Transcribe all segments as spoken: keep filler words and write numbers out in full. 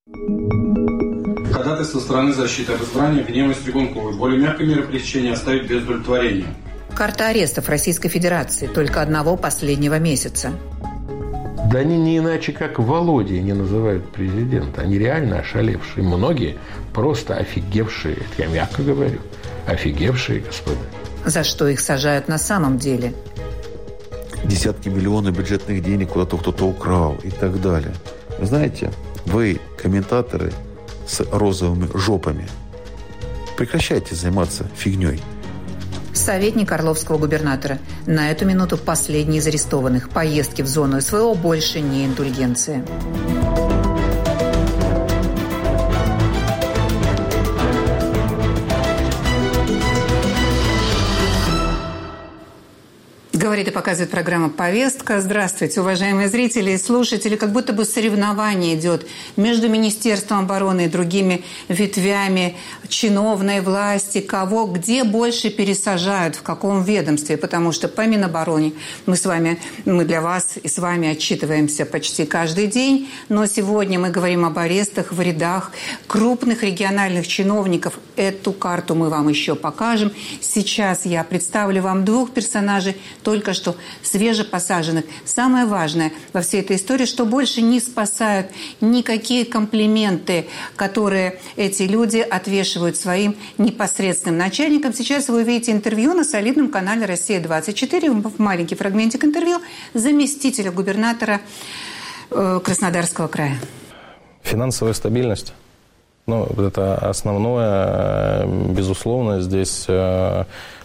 Ходатайство стороны защиты об избрании Вениамина Стригункова. Более мягкой меры пресечения оставить без удовлетворения. Карта арестов Российской Федерации только одного последнего месяца. Да они не иначе, как Володей не называют президента. Они реально ошалевшие. Многие просто офигевшие. Это я мягко говорю. Офигевшие, господа. За что их сажают на самом деле? Десятки миллионов бюджетных денег куда-то кто-то украл и так далее. Вы знаете, вы, комментаторы с розовыми жопами, прекращайте заниматься фигней. Советник орловского губернатора. На эту минуту последний из арестованных. Поездки в зону СВО больше не индульгенция. Говорит и показывает программа «Повестка». Здравствуйте, уважаемые зрители и слушатели. Как будто бы соревнование идет между Министерством обороны и другими ветвями чиновной власти. Кого, где больше пересажают, в каком ведомстве. Потому что по Минобороне мы с вами, мы для вас и с вами отчитываемся почти каждый день. Но сегодня мы говорим об арестах в рядах крупных региональных чиновников. Эту карту мы вам еще покажем. Сейчас я представлю вам двух персонажей, только что свежепосаженных. Самое важное во всей этой истории, что больше не спасают никакие комплименты, которые эти люди отвешивают своим непосредственным начальникам. Сейчас вы увидите интервью на солидном канале «Россия двадцать четыре», маленький фрагментик интервью заместителя губернатора э, Краснодарского края. Финансовая стабильность. Ну, это основное, безусловно, здесь... Э,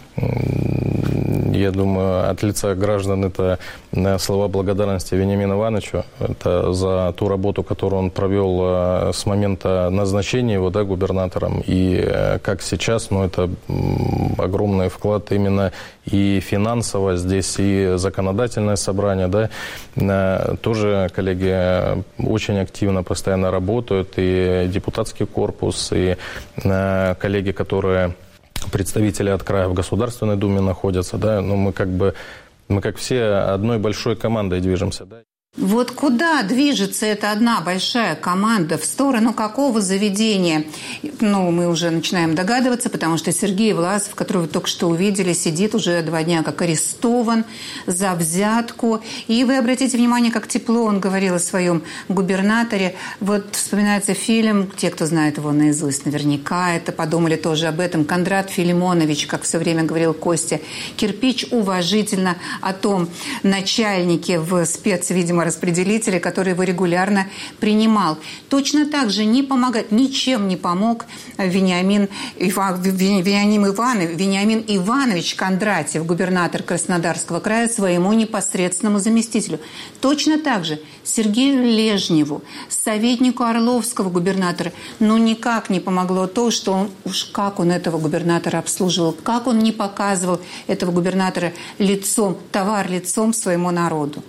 Я думаю, от лица граждан это слова благодарности Вениамину Ивановичу это за ту работу, которую он провел с момента назначения его, да, губернатором. И как сейчас, ну, это огромный вклад именно и финансово здесь, и законодательное собрание, да. Тоже коллеги очень активно постоянно работают, и депутатский корпус, и коллеги, которые... представители от края в Государственной Думе находятся, да, но мы как бы, мы как все одной большой командой движемся, да. Вот куда движется эта одна большая команда? В сторону какого заведения? Ну, мы уже начинаем догадываться, потому что Сергей Власов, которого вы только что увидели, сидит уже два дня как арестован за взятку. И вы обратите внимание, как тепло он говорил о своем губернаторе. Вот вспоминается фильм, те, кто знает его наизусть, наверняка это подумали тоже об этом. Кондрат Филимонович, как все время говорил Костя, Кирпич уважительно о том начальнике в спец, видимо, распределителя, который его регулярно принимал. Точно так же не помогает, ничем не помог Вениамин, Ива, Вениамин, Иванович, Вениамин Иванович Кондратьев, губернатор Краснодарского края, своему непосредственному заместителю. Точно так же Сергею Лежневу, советнику Орловского губернатора, ну никак не помогло то, что он, уж как он этого губернатора обслуживал, как он не показывал этого губернатора лицом, товар лицом своему народу.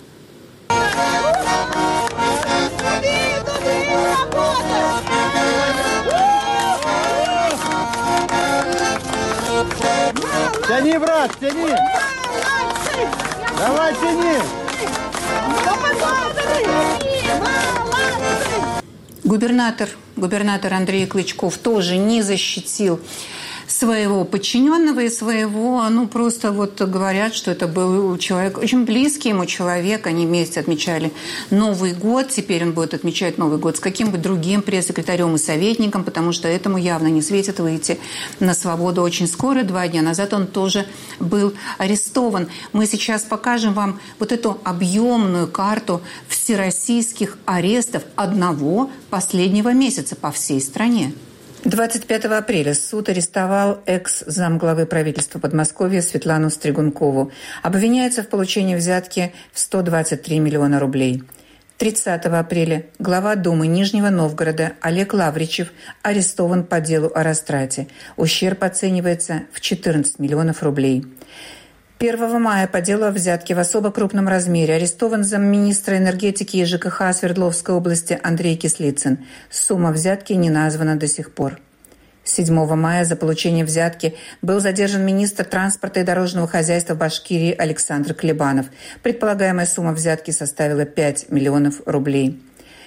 Тяни, брат, тяни! Давай, тяни! Губернатор, губернатор Андрей Клычков тоже не защитил своего подчиненного и своего, ну, просто вот говорят, что это был человек, очень близкий ему человек, они вместе отмечали Новый год, теперь он будет отмечать Новый год с каким-то другим пресс-секретарем и советником, потому что этому явно не светит выйти на свободу очень скоро, два дня назад он тоже был арестован. Мы сейчас покажем вам вот эту объемную карту всероссийских арестов одного последнего месяца по всей стране. двадцать пятого апреля суд арестовал экс-замглавы правительства Подмосковья Светлану Стригункову. Обвиняется в получении взятки в сто двадцать три миллиона рублей. тридцатого апреля глава Думы Нижнего Новгорода Олег Лавричев арестован по делу о растрате. Ущерб оценивается в четырнадцать миллионов рублей. первого мая по делу о взятке в особо крупном размере арестован замминистра энергетики и ЖКХ Свердловской области Андрей Кислицын. Сумма взятки не названа до сих пор. седьмого мая за получение взятки был задержан министр транспорта и дорожного хозяйства Башкирии Александр Клебанов. Предполагаемая сумма взятки составила пять миллионов рублей.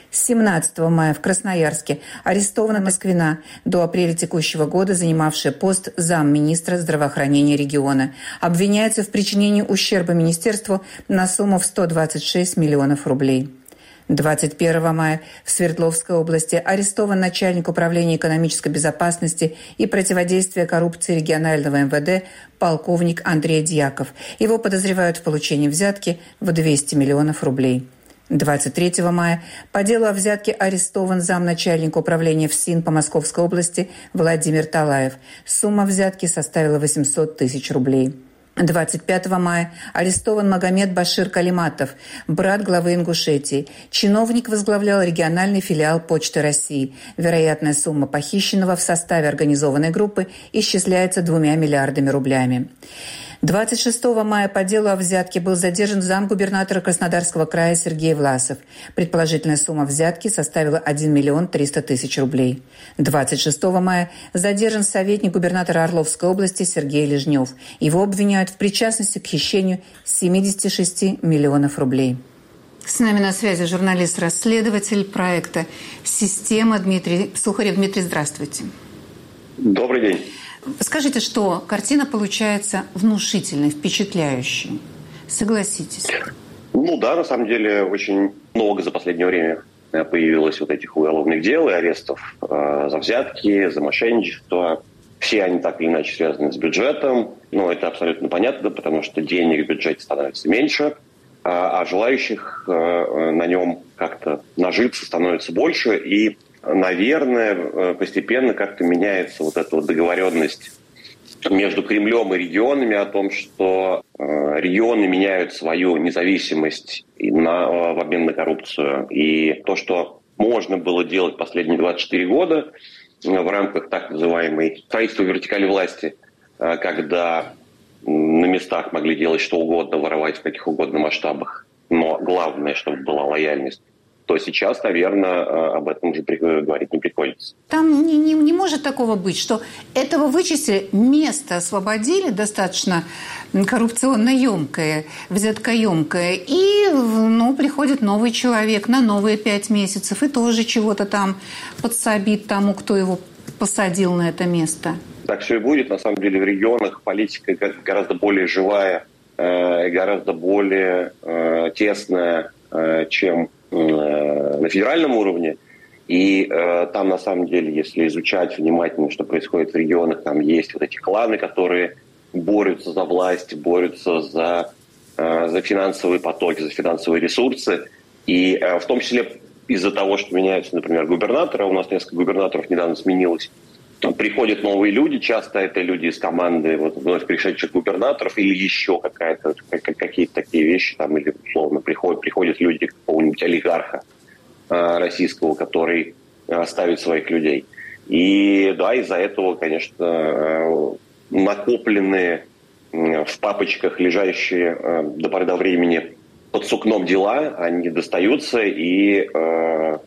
С семнадцатого мая в Красноярске арестована Москвина, до апреля текущего года занимавшая пост замминистра здравоохранения региона. Обвиняется в причинении ущерба министерству на сумму в сто двадцать шесть миллионов рублей. двадцать первого мая в Свердловской области арестован начальник управления экономической безопасности и противодействия коррупции регионального эм вэ дэ полковник Андрей Дьяков. Его подозревают в получении взятки в двести миллионов рублей. двадцать третьего мая по делу о взятке арестован замначальника управления ФСИН по Московской области Владимир Талаев. Сумма взятки составила восемьсот тысяч рублей. двадцать пятого мая арестован Магомед Башир Калиматов, брат главы Ингушетии. Чиновник возглавлял региональный филиал Почты России. Вероятная сумма похищенного в составе организованной группы исчисляется двумя миллиардами рублями. двадцать шестого мая по делу о взятке был задержан замгубернатора Краснодарского края Сергей Власов. Предположительная сумма взятки составила один миллион триста тысяч рублей. двадцать шестого мая задержан советник губернатора Орловской области Сергей Лежнев. Его обвиняют в причастности к хищению семьдесят шесть миллионов рублей. С нами на связи журналист-расследователь проекта «Система» Дмитрий Сухарев. Дмитрий, здравствуйте. Добрый день. Скажите, что картина получается внушительной, впечатляющей. Согласитесь? Ну да, на самом деле очень много за последнее время появилось вот этих уголовных дел и арестов э, за взятки, за мошенничество. Все они так или иначе связаны с бюджетом. Но это абсолютно понятно, потому что денег в бюджете становится меньше, а, а желающих э, на нем как-то нажиться становится больше. И наверное, постепенно как-то меняется вот эта вот договоренность между Кремлем и регионами о том, что регионы меняют свою независимость на, в обмен на коррупцию. И то, что можно было делать последние двадцать четыре года в рамках так называемой строительства вертикали власти, когда на местах могли делать что угодно, воровать в каких угодно масштабах, но главное, чтобы была лояльность, то сейчас, наверное, об этом уже говорить не приходится. Там не, не, не может такого быть, что этого вычислили, место освободили достаточно коррупционно емкое, взяткоемкое, и ну, приходит новый человек на новые пять месяцев и тоже чего-то там подсобит тому, кто его посадил на это место. Так все и будет. На самом деле в регионах политика гораздо более живая, гораздо более тесная, чем на федеральном уровне. И э, там, на самом деле, если изучать внимательно, что происходит в регионах, там есть вот эти кланы, которые борются за власть, борются за, э, за финансовые потоки, за финансовые ресурсы. И э, в том числе из-за того, что меняются, например, губернаторы, у нас несколько губернаторов недавно сменилось, приходят новые люди, часто это люди из команды вот, вновь пришедших губернаторов или еще какая-то, какие-то такие вещи, там, или условно приходят, приходят люди какого-нибудь олигарха э, российского, который э, ставит своих людей. И да, из-за этого, конечно, э, накопленные э, в папочках, лежащие э, до поры до времени под сукном дела, они достаются, и э,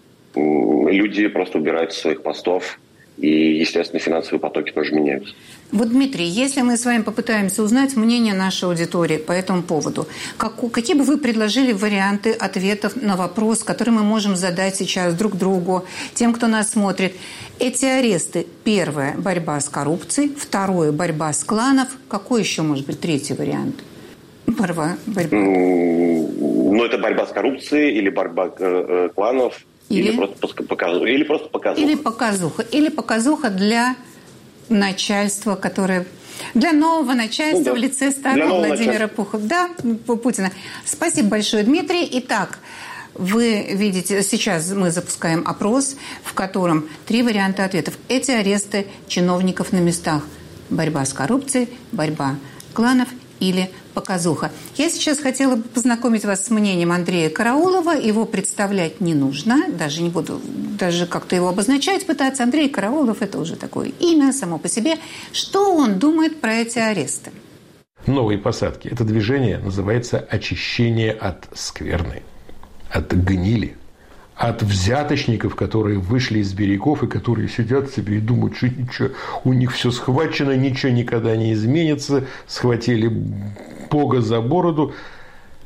люди просто убираются с своих постов. И, естественно, финансовые потоки тоже меняются. Вот, Дмитрий, если мы с вами попытаемся узнать мнение нашей аудитории по этому поводу, как, какие бы вы предложили варианты ответов на вопрос, который мы можем задать сейчас друг другу, тем, кто нас смотрит? Эти аресты. Первое – борьба с коррупцией. Второе – борьба с кланов. Какой еще может быть третий вариант? Борьба. борьба. Ну, это борьба с коррупцией или борьба э, кланов. Или, или, просто показуха, или просто показуха. Или показуха. Или показуха для начальства, которое... Для нового начальства ну, да. в лице старого Владимира Пухова. Да, Путина. Спасибо большое, Дмитрий. Итак, вы видите, сейчас мы запускаем опрос, в котором три варианта ответов. Эти аресты чиновников на местах. Борьба с коррупцией, борьба кланов или показуха. Я сейчас хотела бы познакомить вас с мнением Андрея Караулова. Его представлять не нужно. Даже не буду даже как-то его обозначать пытаться. Андрей Караулов – это уже такое имя само по себе. Что он думает про эти аресты? Новые посадки. Это движение называется очищение от скверны, от гнили, от взяточников, которые вышли из берегов и которые сидят себе и думают, что ничего, у них все схвачено, ничего никогда не изменится, схватили Бога за бороду.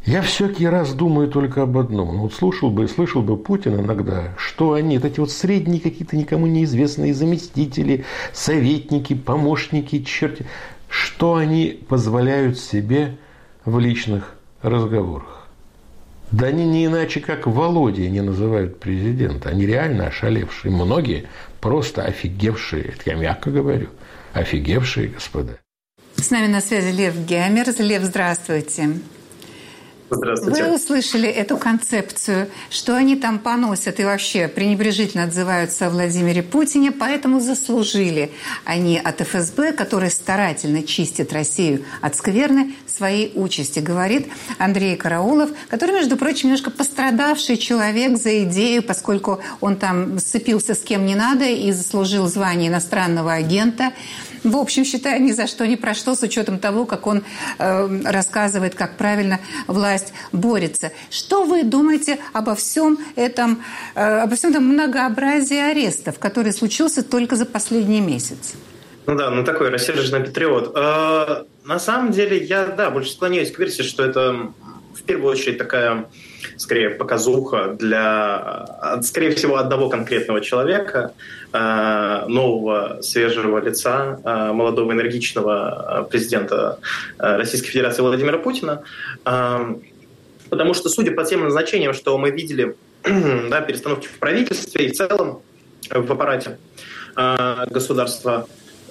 Я всякий раз думаю только об одном. Ну, вот слушал бы, слышал бы Путин иногда, что они, вот эти вот средние какие-то никому неизвестные заместители, советники, помощники, черти, что они позволяют себе в личных разговорах. Да они не иначе, как Володя не называют президента. Они реально ошалевшие. Многие просто офигевшие, это я мягко говорю, офигевшие господа. С нами на связи Лев Геммерс. Лев, здравствуйте. Здравствуйте. Вы услышали эту концепцию, что они там поносят и вообще пренебрежительно отзываются о Владимире Путине, поэтому заслужили они от эф эс бэ, который старательно чистит Россию от скверны, своей участи, говорит Андрей Караулов, который, между прочим, немножко пострадавший человек за идею, поскольку он там сцепился с кем не надо и заслужил звание иностранного агента. В общем, считаю, ни за что, ни про что, с учетом того, как он э, рассказывает, как правильно власть борется. Что вы думаете обо всем этом, э, обо всем этом многообразии арестов, который случился только за последний месяц? Ну да, ну такой рассерженный патриот. Э, на самом деле, я, да, больше склоняюсь к версии, что это в первую очередь такая, скорее, показуха для, скорее всего, одного конкретного человека, нового, свежего лица, молодого, энергичного президента Российской Федерации Владимира Путина. Потому что, судя по тем назначениям, что мы видели, да, перестановки в правительстве и в целом в аппарате государства,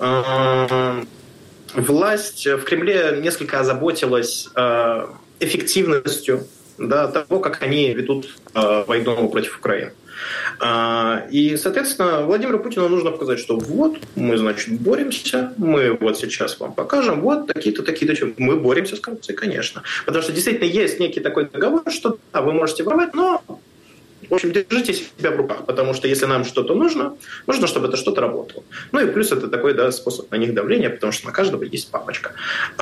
власть в Кремле несколько озаботилась эффективностью, да, того, как они ведут э, войну против Украины. Э, и, соответственно, Владимиру Путину нужно показать, что вот, мы, значит, боремся, мы вот сейчас вам покажем, вот такие-то, такие-то, мы боремся с коррупцией, конечно. Потому что действительно есть некий такой договор, что да, вы можете воровать, но, в общем, держите себя в руках, потому что если нам что-то нужно, нужно, чтобы это что-то работало. Ну и плюс это такой, да, способ на них давления, потому что на каждого есть папочка.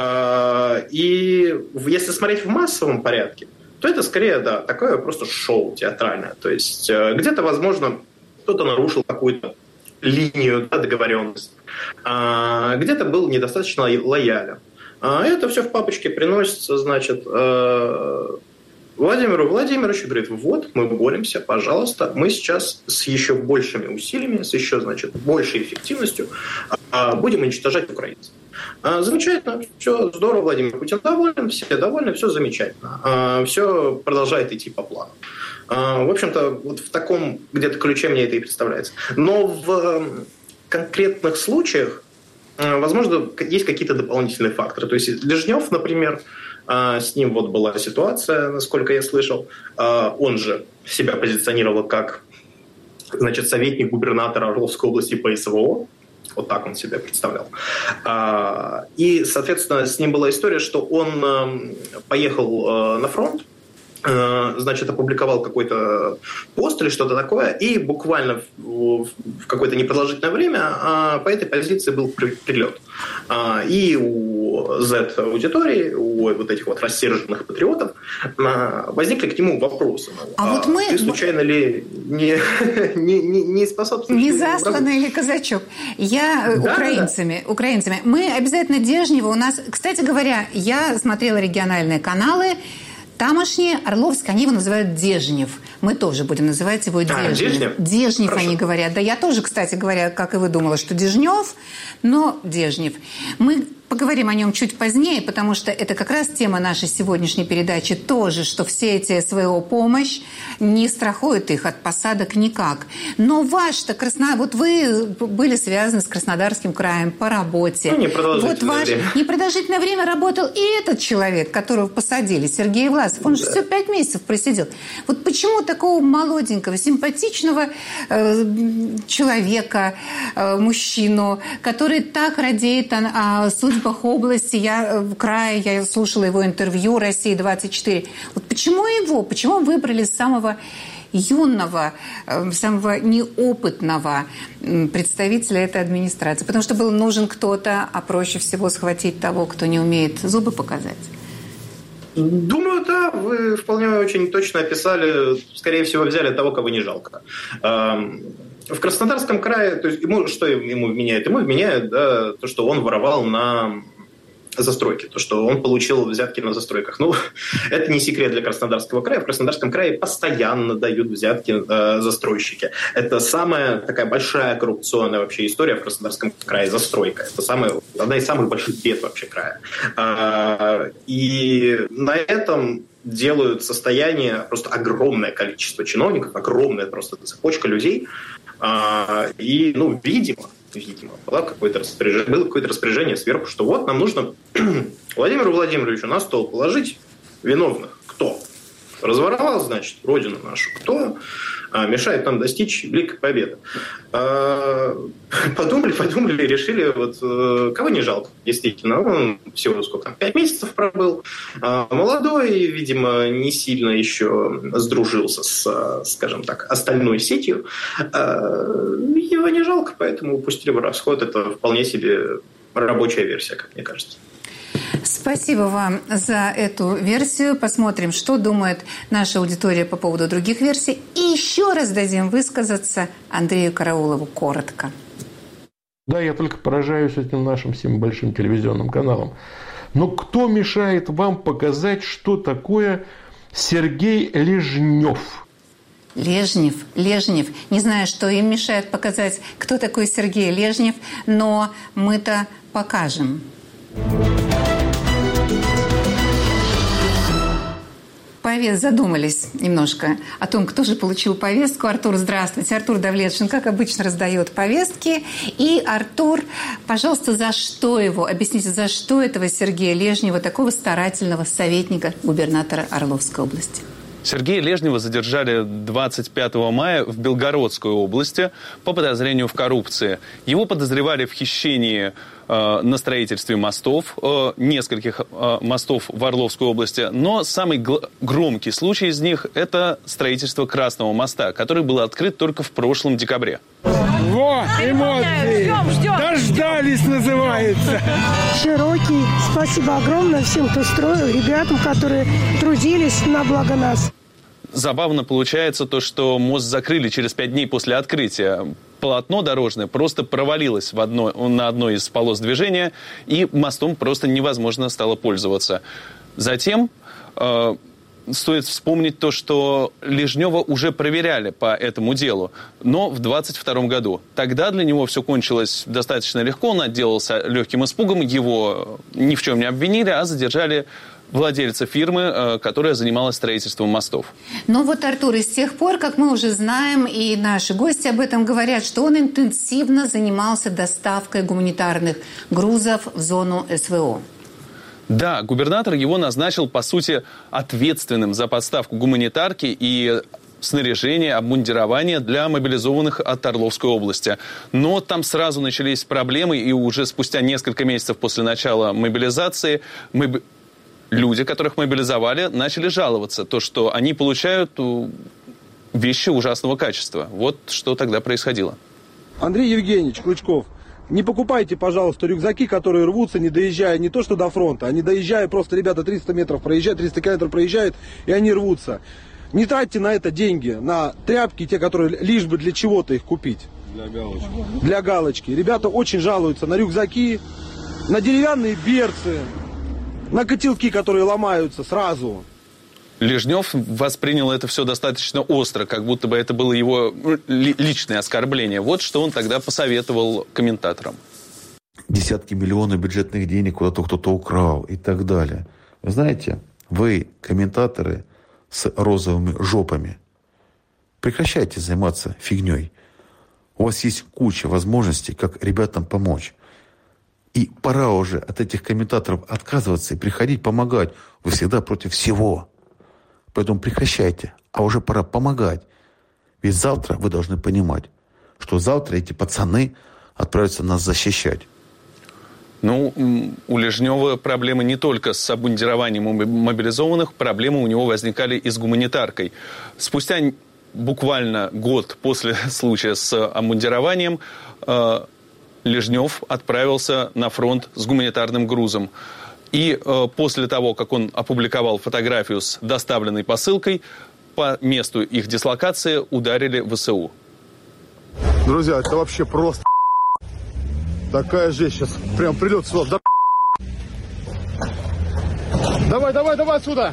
И если смотреть в массовом порядке, то это скорее, да, такое просто шоу театральное. То есть где-то, возможно, кто-то нарушил какую-то линию, да, договоренности, где-то был недостаточно лоялен. Это все в папочке приносится, значит, Владимиру Владимировичу, говорит, вот, мы боремся, пожалуйста, мы сейчас с еще большими усилиями, с еще, значит, большей эффективностью будем уничтожать украинцев. Замечательно, все здорово, Владимир Путин доволен, все довольны, все замечательно, все продолжает идти по плану. В общем-то, вот в таком где-то ключе мне это и представляется. Но в конкретных случаях, возможно, есть какие-то дополнительные факторы. То есть Лежнев, например, с ним вот была ситуация, насколько я слышал. Он же себя позиционировал как, значит, советник губернатора Орловской области по эс вэ о. Вот так он себя представлял. И, соответственно, с ним была история, что он поехал на фронт, значит, опубликовал какой-то пост или что-то такое, и буквально в какое-то непродолжительное время по этой позиции был прилет. И у Z-аудитории, у вот этих вот рассерженных патриотов возникли к нему вопросы. А, а вот мы... Ты случайно ли не, не, не, не способствуешь... Не засланный или казачок. Я да, украинцами, да. украинцами. Мы обязательно Дежнева у нас... Кстати говоря, я смотрела региональные каналы. Тамошние, Орловск, они его называют Дежнев. Мы тоже будем называть его Дежнев. А, Дежнев? Дежнев они говорят. Да, я тоже, кстати говоря, как и вы, думала, что Дежнев, но Дежнев. Мы поговорим о нем чуть позднее, потому что это как раз тема нашей сегодняшней передачи тоже, что все эти эс вэ о-помощь не страхуют их от посадок никак. Но ваш-то Красно... Вот вы были связаны с Краснодарским краем по работе. Ну, непродолжительное вот ваш... время. Непродолжительное время работал и этот человек, которого посадили, Сергей Власов. Он да. же всего пять месяцев просидел. Вот почему такого молоденького, симпатичного э, человека, э, мужчину, который так радеет о, о судьбе области, я в крае, я слушала его интервью «Россия двадцать четыре». Вот почему его, почему выбрали самого юного, самого неопытного представителя этой администрации? Потому что был нужен кто-то, а проще всего схватить того, кто не умеет зубы показать. Думаю, да, вы вполне очень точно описали, скорее всего, взяли того, кого не жалко. В Краснодарском крае, то есть ему, что ему вменяет? Ему вменяет, да, то, что он воровал на застройки, то, что он получил взятки на застройках. Ну, это не секрет для Краснодарского края. В Краснодарском крае постоянно дают взятки э, застройщики. Это самая такая большая коррупционная вообще история в Краснодарском крае, застройка. Это самая, одна из самых больших бед вообще края. Э, и на этом делают состояние просто огромное количество чиновников, огромная просто цепочка людей. Э, и, ну, видимо, видимо, было какое-то распоряжение, было какое-то распоряжение сверху, что вот нам нужно Владимиру Владимировичу на стол положить виновных. Кто? Разворовал, значит, родину нашу. Кто? А, мешает нам достичь великой победы. А, подумали, подумали, решили, вот кого не жалко, действительно. Он всего сколько там, пять месяцев пробыл. А, молодой, видимо, не сильно еще сдружился с, скажем так, остальной сетью. А, его не жалко, поэтому упустили в расход. Это вполне себе рабочая версия, как мне кажется. Спасибо вам за эту версию. Посмотрим, что думает наша аудитория по поводу других версий. И еще раз дадим высказаться Андрею Караулову коротко. Да, я только поражаюсь этим нашим всем большим телевизионным каналам. Но кто мешает вам показать, что такое Сергей Лежнев? Лежнев, Лежнев. Не знаю, что им мешает показать, кто такой Сергей Лежнев, но мы-то покажем. Повест задумались немножко о том, кто же получил повестку. Артур, здравствуйте. Артур Давлетшин, как обычно, раздает повестки. И, Артур, пожалуйста, за что его? Объясните, за что этого Сергея Лежнева, такого старательного советника губернатора Орловской области? Сергея Лежнева задержали двадцать пятого мая в Белгородской области по подозрению в коррупции. Его подозревали в хищении э, на строительстве мостов, э, нескольких э, мостов в Орловской области. Но самый гл- громкий случай из них – это строительство Красного моста, который был открыт только в прошлом декабре. Во, эмоции! Ждем, ждем. Дождались, называется. Широкий. Спасибо огромное всем, кто строил, ребятам, которые трудились на благо нас. Забавно получается то, что мост закрыли через пять дней после открытия. Полотно дорожное просто провалилось в одно, на одной из полос движения, и мостом просто невозможно стало пользоваться. Затем э, стоит вспомнить то, что Лежнева уже проверяли по этому делу, но в двадцать втором году. Тогда для него все кончилось достаточно легко, он отделался легким испугом, его ни в чем не обвинили, а задержали владельца фирмы, которая занималась строительством мостов. Ну вот, Артур, и с тех пор, как мы уже знаем, и наши гости об этом говорят, что он интенсивно занимался доставкой гуманитарных грузов в зону эс вэ о. Да, губернатор его назначил, по сути, ответственным за поставку гуманитарки и снаряжение, обмундирование для мобилизованных от Орловской области. Но там сразу начались проблемы, и уже спустя несколько месяцев после начала мобилизации мы... люди, которых мобилизовали, начали жаловаться, то, что они получают вещи ужасного качества. Вот что тогда происходило. Андрей Евгеньевич Клычков, не покупайте, пожалуйста, рюкзаки, которые рвутся, не доезжая не то что до фронта, а не доезжая, просто ребята триста метров проезжают, триста километров проезжают, и они рвутся. Не тратьте на это деньги, на тряпки, те, которые лишь бы для чего-то их купить. Для галочки. Для галочки. Ребята очень жалуются на рюкзаки, на деревянные берцы, на котелки, которые ломаются сразу. Лежнев воспринял это все достаточно остро, как будто бы это было его личное оскорбление. Вот что он тогда посоветовал комментаторам. Десятки миллионов бюджетных денег куда-то кто-то украл и так далее. Вы знаете, вы, комментаторы с розовыми жопами, прекращайте заниматься фигней. У вас есть куча возможностей, как ребятам помочь. И пора уже от этих комментаторов отказываться и приходить помогать. Вы всегда против всего. Поэтому прекращайте. А уже пора помогать. Ведь завтра вы должны понимать, что завтра эти пацаны отправятся нас защищать. Ну, у Лежнева проблемы не только с обмундированием мобилизованных, проблемы у него возникали и с гуманитаркой. Спустя буквально год после случая с обмундированием Лежнев отправился на фронт с гуманитарным грузом. И э, после того, как он опубликовал фотографию с доставленной посылкой, по месту их дислокации ударили вэ эс у. Друзья, это вообще просто такая жесть. Сейчас прям прилет сюда. давай, давай, давай сюда.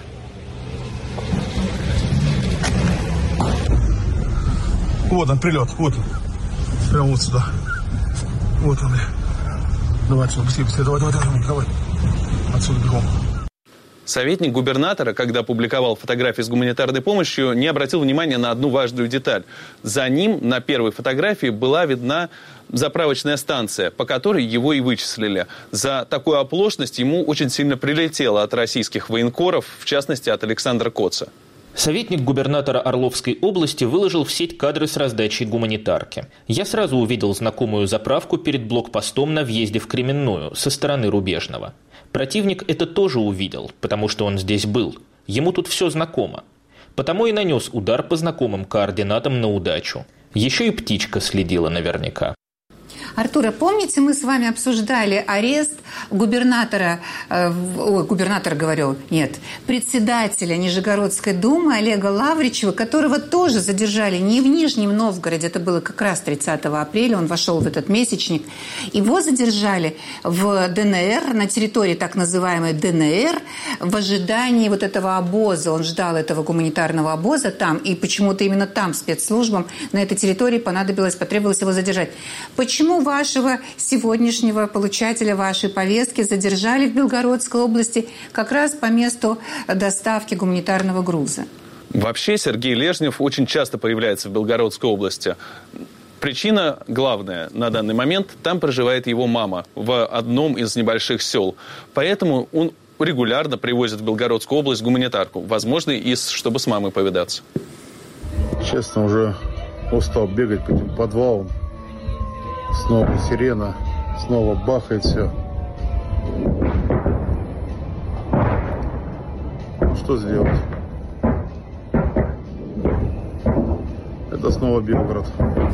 Вот он, прилет, вот он. Прямо вот сюда. Вот он. Давай отсюда, быстрее, быстрее, давай, давай, давай, давай. Отсюда бегом. Советник губернатора, когда публиковал фотографии с гуманитарной помощью, не обратил внимания на одну важную деталь. За ним на первой фотографии была видна заправочная станция, по которой его и вычислили. За такую оплошность ему очень сильно прилетело от российских военкоров, в частности от Александра Коца. Советник губернатора Орловской области выложил в сеть кадры с раздачей гуманитарки. Я сразу увидел знакомую заправку перед блокпостом на въезде в Кременную со стороны Рубежного. Противник это тоже увидел, потому что он здесь был. Ему тут все знакомо. Потому и нанес удар по знакомым координатам на удачу. Еще и птичка следила наверняка. Артур, помните, мы с вами обсуждали арест губернатора, э, ой, губернатора, говорю, нет, председателя Нижегородской думы Олега Лавричева, которого тоже задержали не в Нижнем Новгороде, это было как раз тридцатого апреля, он вошел в этот месячник. Его задержали в ДНР, на территории так называемой ДНР, в ожидании вот этого обоза. Он ждал этого гуманитарного обоза там, и почему-то именно там спецслужбам на этой территории понадобилось, потребовалось его задержать. Почему вашего сегодняшнего получателя вашей повестки задержали в Белгородской области как раз по месту доставки гуманитарного груза? Вообще Сергей Лежнев очень часто появляется в Белгородской области. Причина главная на данный момент – там проживает его мама в одном из небольших сел. Поэтому он регулярно привозит в Белгородскую область гуманитарку. Возможно, и чтобы с мамой повидаться. Честно, уже устал бегать по этим подвалам. Снова сирена, снова бахает все. Ну, что сделать? Это снова Белгород.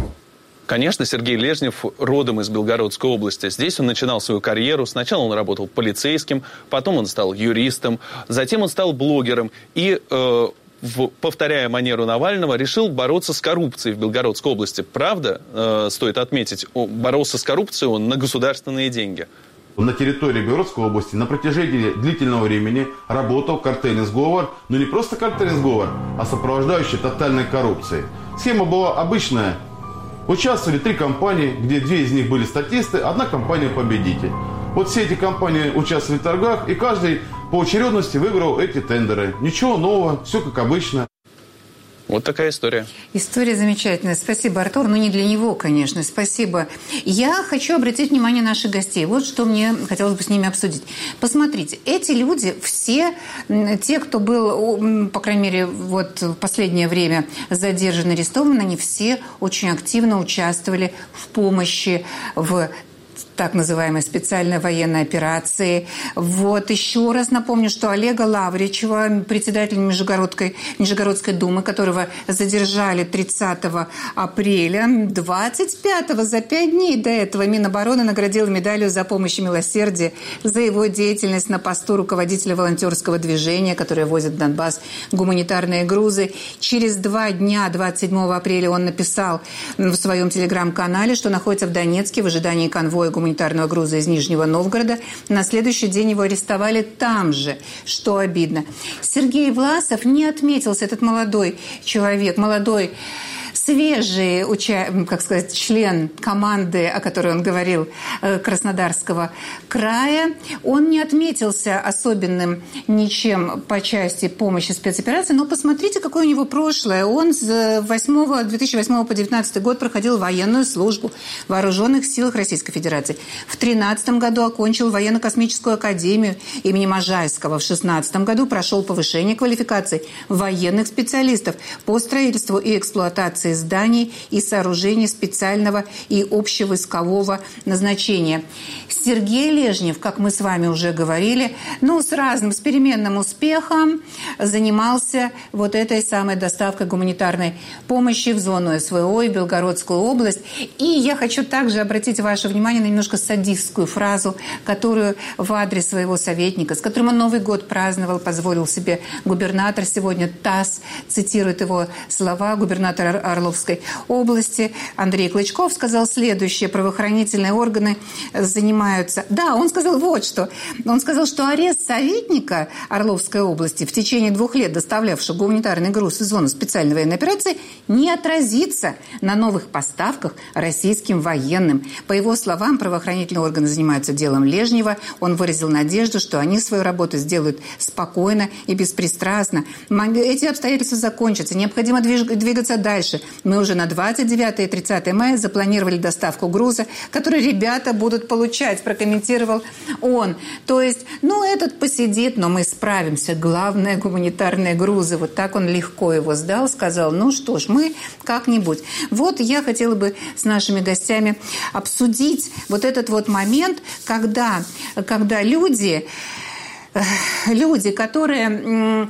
Конечно, Сергей Лежнев родом из Белгородской области. Здесь он начинал свою карьеру. Сначала он работал полицейским, потом он стал юристом, затем он стал блогером и... Э, В, повторяя манеру Навального, решил бороться с коррупцией в Белгородской области. Правда, э, стоит отметить, боролся с коррупцией он на государственные деньги. На территории Белгородской области на протяжении длительного времени работал картельный сговор, но не просто картельный сговор, а сопровождающий тотальной коррупцией. Схема была обычная. Участвовали три компании, где две из них были статисты, одна компания победитель. Вот все эти компании участвовали в торгах, и каждый по очередности выиграл эти тендеры. Ничего нового, все как обычно. Вот такая история. История замечательная. Спасибо, Артур. Но не для него, конечно. Спасибо. Я хочу обратить внимание наших гостей. Вот что мне хотелось бы с ними обсудить. Посмотрите, эти люди, все те, кто был, по крайней мере, вот в последнее время задержан, арестован, они все очень активно участвовали в помощи в так называемой специальной военной операции. Вот еще раз напомню, что Олега Лавричева, председателя Нижегородской, Нижегородской думы, которого задержали тридцатого апреля, двадцать пятого, за пять дней до этого, Минобороны наградила медалью за помощь и милосердие за его деятельность на посту руководителя волонтерского движения, которое возит в Донбасс гуманитарные грузы. Через два дня, двадцать седьмого апреля, он написал в своем телеграм-канале, что находится в Донецке в ожидании конвоя гуманитарного груза из Нижнего Новгорода. На следующий день его арестовали там же, что обидно. Сергей Власов не отметился, этот молодой человек, молодой свежий, как сказать, член команды, о которой он говорил, Краснодарского края. Он не отметился особенным ничем по части помощи спецоперации, но посмотрите, какое у него прошлое. Он с две тысячи восьмого по две тысячи девятнадцатый год проходил военную службу в Вооруженных силах Российской Федерации. В две тысячи тринадцатом году окончил военно-космическую академию имени Можайского. В две тысячи шестнадцатом году прошел повышение квалификации военных специалистов по строительству и эксплуатации зданий и сооружений специального и общевойскового назначения. Сергей Лежнев, как мы с вами уже говорили, ну, с разным, с переменным успехом занимался вот этой самой доставкой гуманитарной помощи в зону СВО и Белгородскую область. И я хочу также обратить ваше внимание на немножко садистскую фразу, которую в адрес своего советника, с которым он Новый год праздновал, позволил себе губернатор. Сегодня ТАСС цитирует его слова. Губернатор Орловской области Андрей Клычков сказал следующее. Правоохранительные органы занимаются... Да, он сказал вот что. Он сказал, что арест советника Орловской области, в течение двух лет доставлявшего гуманитарный груз из зоны специальной военной операции, не отразится на новых поставках российским военным. По его словам, правоохранительные органы занимаются делом Лежнева. Он выразил надежду, что они свою работу сделают спокойно и беспристрастно. Эти обстоятельства закончатся. Необходимо двигаться дальше. Мы уже на двадцать девятое и тридцатое мая запланировали доставку груза, который ребята будут получать, прокомментировал он. То есть, ну, этот посидит, но мы справимся. Главное, гуманитарные грузы. Вот так он легко его сдал, сказал, ну что ж, мы как-нибудь. Вот я хотела бы с нашими гостями обсудить вот этот вот момент, когда, когда люди... люди, которые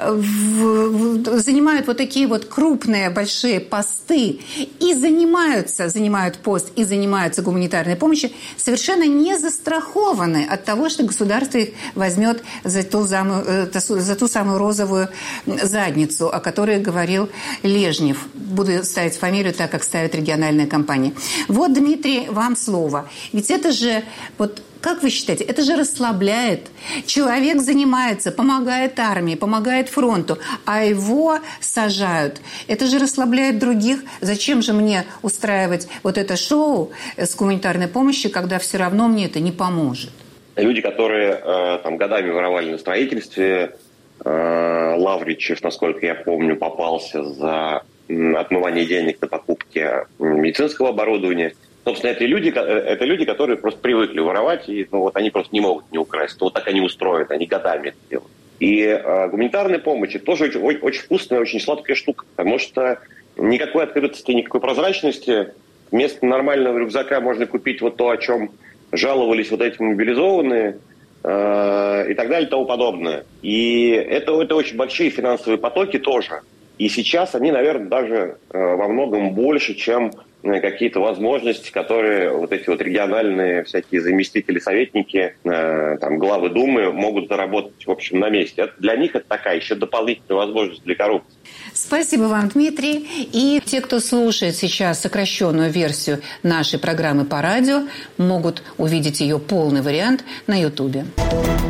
занимают вот такие вот крупные, большие посты и занимаются, занимают пост и занимаются гуманитарной помощью, совершенно не застрахованы от того, что государство их возьмет за ту, самую, за ту самую розовую задницу, о которой говорил Лежнев. Буду ставить фамилию так, как ставят региональные компании. Вот, Дмитрий, вам слово. Ведь это же вот... Как вы считаете, это же расслабляет. Человек занимается, помогает армии, помогает фронту, а его сажают. Это же расслабляет других. Зачем же мне устраивать вот это шоу с гуманитарной помощью, когда все равно мне это не поможет? Люди, которые э, там годами воровали на строительстве, э, Лавричев, насколько я помню, попался за отмывание денег на покупки медицинского оборудования. Собственно, это люди, это люди, которые просто привыкли воровать, и ну, вот они просто не могут не украсть. Вот так они устроены, они годами это делают. И э, гуманитарная помощь – это тоже очень, очень вкусная, очень сладкая штука, потому что никакой открытости, никакой прозрачности. Вместо нормального рюкзака можно купить вот то, о чем жаловались вот эти мобилизованные, э, и так далее, и тому подобное. И это, это очень большие финансовые потоки тоже. И сейчас они, наверное, даже э, во многом больше, чем какие-то возможности, которые вот эти вот региональные всякие заместители, советники, э, там, главы Думы могут заработать, в общем, на месте. Это, для них это такая еще дополнительная возможность для коррупции. Спасибо вам, Дмитрий. И те, кто слушает сейчас сокращенную версию нашей программы по радио, могут увидеть ее полный вариант на Ютубе.